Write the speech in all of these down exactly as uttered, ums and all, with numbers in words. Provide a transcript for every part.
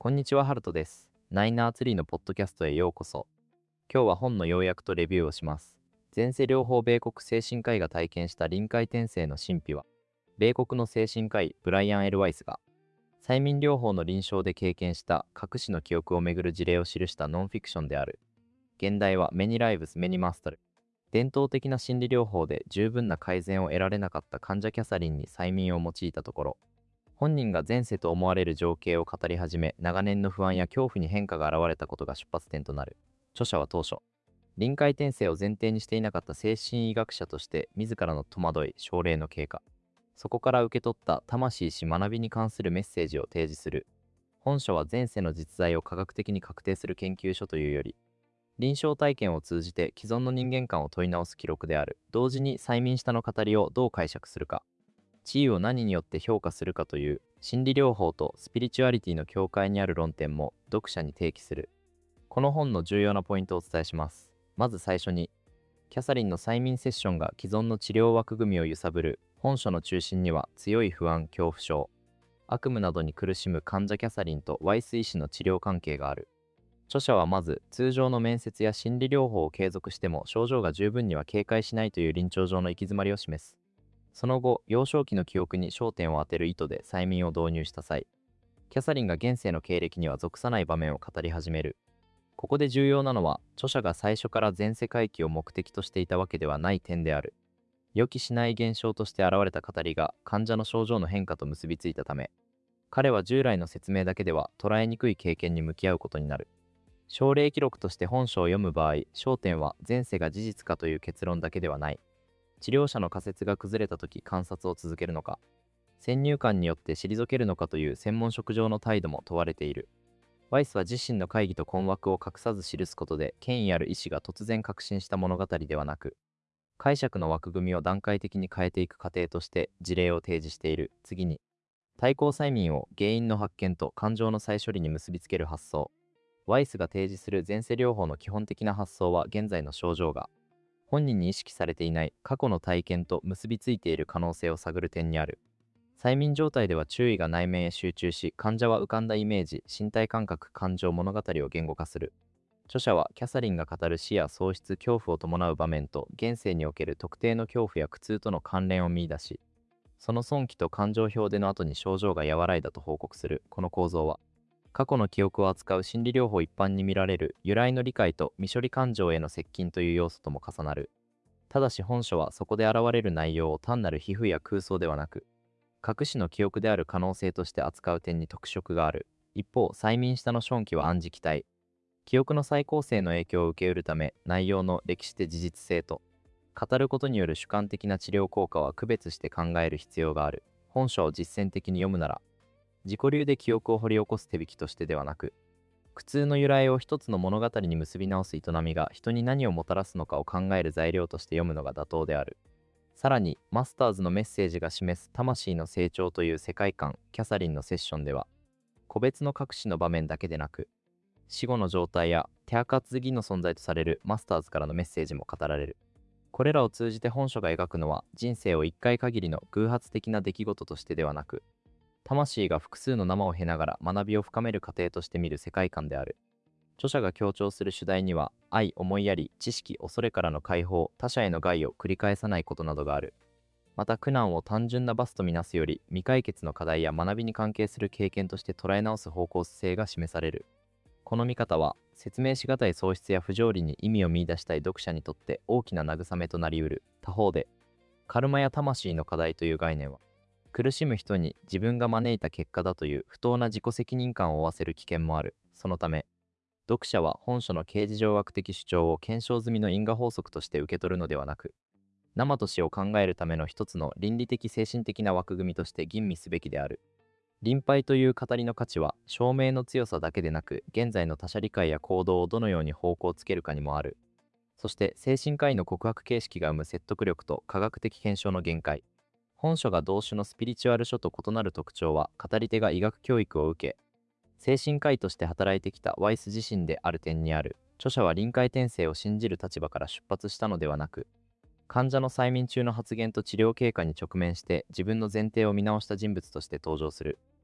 こんにちは、ハルトです。ナイナーツリーのポッドキャストへようこそ。今日は本の要約とレビューをします。前世療法米国精神科医が体験した臨界転生の神秘は、米国の精神科医ブライアン・エル・ワイスが、催眠療法の臨床で経験した隠しの記憶をめぐる事例を記したノンフィクションである。現代はメニライブス・メニマスタル。伝統的な心理療法で十分な改善を得られなかった患者キャサリンに催眠を用いたところ、本人が前世と思われる情景を語り始め、長年の不安や恐怖に変化が現れたことが出発点となる。著者は当初、臨界転生を前提にしていなかった精神医学者として、自らの戸惑い、症例の経過、そこから受け取った魂し学びに関するメッセージを提示する。本書は前世の実在を科学的に確定する研究書というより、臨床体験を通じて既存の人間観を問い直す記録である。同時に催眠下の語りをどう解釈するか、地位を何によって評価するかという心理療法とスピリチュアリティの境界にある論点も読者に提起する。この本の重要なポイントをお伝えします。まず最初に、キャサリンの催眠セッションが既存の治療枠組みを揺さぶる。本書の中心には強い不安、恐怖症、悪夢などに苦しむ患者キャサリンとワイス医師の治療関係がある。著者はまず、通常の面接や心理療法を継続しても症状が十分には軽快しないという臨床上の行き詰まりを示す。その後、幼少期の記憶に焦点を当てる意図で催眠を導入した際、キャサリンが現世の経歴には属さない場面を語り始める。ここで重要なのは、著者が最初から前世回帰を目的としていたわけではない点である。予期しない現象として現れた語りが患者の症状の変化と結びついたため、彼は従来の説明だけでは捉えにくい経験に向き合うことになる。症例記録として本書を読む場合、焦点は前世が事実かという結論だけではない。治療者の仮説が崩れたとき観察を続けるのか、先入観によって退けるのかという専門職上の態度も問われている。ワイスは自身の会議と困惑を隠さず記すことで、権威ある医師が突然確信した物語ではなく、解釈の枠組みを段階的に変えていく過程として事例を提示している。次に、対抗催眠を原因の発見と感情の再処理に結びつける発想。ワイスが提示する前世療法の基本的な発想は、現在の症状が本人に意識されていない過去の体験と結びついている可能性を探る点にある。催眠状態では注意が内面へ集中し、患者は浮かんだイメージ、身体感覚、感情、物語を言語化する。著者はキャサリンが語る死や喪失、恐怖を伴う場面と現世における特定の恐怖や苦痛との関連を見出し、その損期と感情表での後に症状が和らいだと報告する。この構造は、過去の記憶を扱う心理療法一般に見られる由来の理解と未処理感情への接近という要素とも重なる。ただし本書はそこで現れる内容を単なる皮膚や空想ではなく、隠しの記憶である可能性として扱う点に特色がある。一方、催眠下のション期は暗示期待。記憶の再構成の影響を受けうるため、内容の歴史的事実性と、語ることによる主観的な治療効果は区別して考える必要がある。本書を実践的に読むなら、自己流で記憶を掘り起こす手引きとしてではなく、苦痛の由来を一つの物語に結び直す営みが人に何をもたらすのかを考える材料として読むのが妥当である。さらに、マスターズのメッセージが示す魂の成長という世界観、キャサリンのセッションでは、個別の隠しの場面だけでなく、死後の状態や手垢次の存在とされるマスターズからのメッセージも語られる。これらを通じて本書が描くのは、人生を一回限りの偶発的な出来事としてではなく、魂が複数の生を経ながら学びを深める過程として見る世界観である。著者が強調する主題には、愛、思いやり、知識、恐れからの解放、他者への害を繰り返さないことなどがある。また、苦難を単純な罰とみなすより、未解決の課題や学びに関係する経験として捉え直す方向性が示される。この見方は、説明しがたい喪失や不条理に意味を見出したい読者にとって大きな慰めとなりうる。他方で、カルマや魂の課題という概念は、苦しむ人に自分が招いた結果だという不当な自己責任感を負わせる危険もある。そのため、読者は本書の刑事上学的主張を検証済みの因果法則として受け取るのではなく、生と死を考えるための一つの倫理的精神的な枠組みとして吟味すべきである。臨廃という語りの価値は、証明の強さだけでなく、現在の他者理解や行動をどのように方向をつけるかにもある。そして、精神科医の告白形式が生む説得力と科学的検証の限界。本書が同種のスピリチュアル書と異なる特徴は、語り手が医学教育を受け、精神科医として働いてきたワイス自身である点にある。著者は臨界転生を信じる立場から出発したのではなく、患者の催眠中の発言と治療経過に直面して自分の前提を見直した人物として登場する。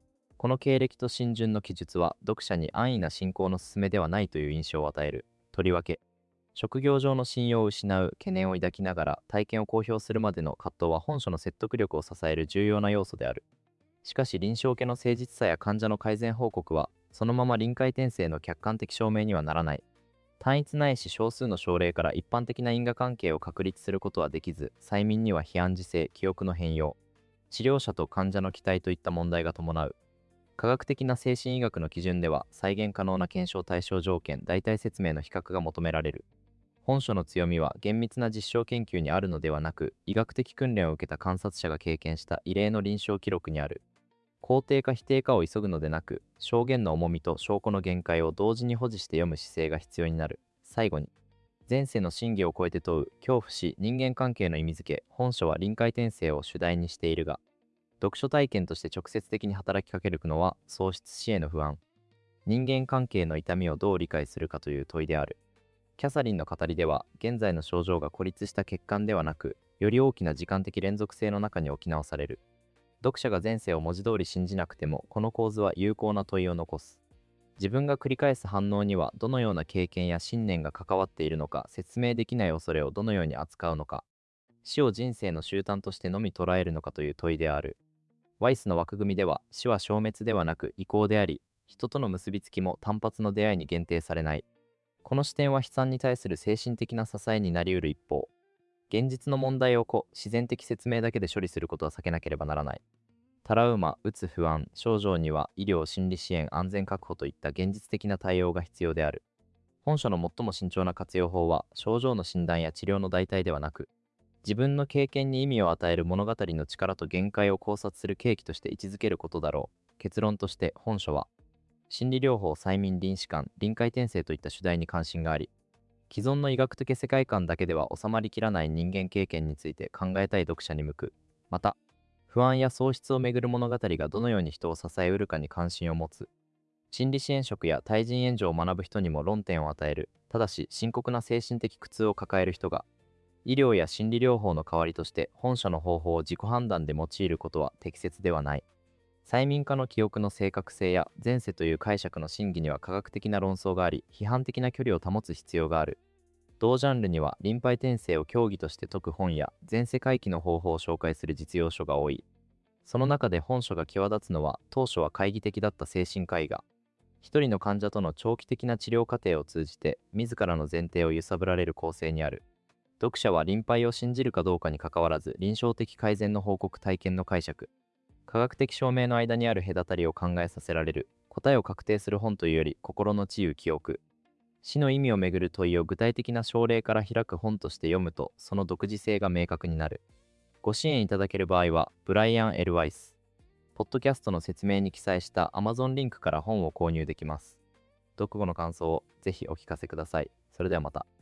この経歴と浸潤の記述は読者に安易な信仰の勧めではないという印象を与える。とりわけ職業上の信用を失う懸念を抱きながら体験を公表するまでの葛藤は本書の説得力を支える重要な要素である。しかし臨床系の誠実さや患者の改善報告はそのまま臨界転生の客観的証明にはならない。単一ないし少数の症例から一般的な因果関係を確立することはできず、催眠には非暗示性、記憶の変容、治療者と患者の期待といった問題が伴う。科学的な精神医学の基準では再現可能な検証対象条件、代替説明の比較が求められる。本書の強みは厳密な実証研究にあるのではなく、医学的訓練を受けた観察者が経験した異例の臨床記録にある。肯定か否定かを急ぐのでなく、証言の重みと証拠の限界を同時に保持して読む姿勢が必要になる。最後に、前世の真偽を超えて問う恐怖死人間関係の意味付け。本書は臨界転生を主題にしているが、読書体験として直接的に働きかけるのは喪失死への不安、人間関係の痛みをどう理解するかという問いである。キャサリンの語りでは、現在の症状が孤立した欠陥ではなく、より大きな時間的連続性の中に置き直される。読者が前世を文字通り信じなくても、この構図は有効な問いを残す。自分が繰り返す反応にはどのような経験や信念が関わっているのか、説明できない恐れをどのように扱うのか、死を人生の終端としてのみ捉えるのかという問いである。ワイスの枠組みでは、死は消滅ではなく移行であり、人との結びつきも単発の出会いに限定されない。この視点は悲惨に対する精神的な支えになりうる一方、現実の問題を個自然的説明だけで処理することは避けなければならない。トラウマ、うつ不安、症状には医療・心理支援、安全確保といった現実的な対応が必要である。本書の最も慎重な活用法は、症状の診断や治療の代替ではなく、自分の経験に意味を与える物語の力と限界を考察する契機として位置づけることだろう。結論として本書は、心理療法、催眠、臨死観、臨界転生といった主題に関心があり、既存の医学的世界観だけでは収まりきらない人間経験について考えたい読者に向く。また、不安や喪失をめぐる物語がどのように人を支えうるかに関心を持つ。心理支援職や対人援助を学ぶ人にも論点を与える。ただし、深刻な精神的苦痛を抱える人が、医療や心理療法の代わりとして本書の方法を自己判断で用いることは適切ではない。催眠家の記憶の正確性や前世という解釈の真偽には科学的な論争があり、批判的な距離を保つ必要がある。同ジャンルには臨界転生を教義として説く本や前世回帰の方法を紹介する実用書が多い。その中で本書が際立つのは、当初は懐疑的だった精神科医が、一人の患者との長期的な治療過程を通じて自らの前提を揺さぶられる構成にある。読者は臨界を信じるかどうかにかかわらず、臨床的改善の報告、体験の解釈、科学的証明の間にある隔たりを考えさせられる。答えを確定する本というより、心の治癒、記憶、死の意味をめぐる問いを具体的な症例から開く本として読むと、その独自性が明確になる。ご支援いただける場合は、ブライアン・エル・ワイス、ポッドキャストの説明に記載した Amazon リンクから本を購入できます。読後の感想をぜひお聞かせください。それではまた。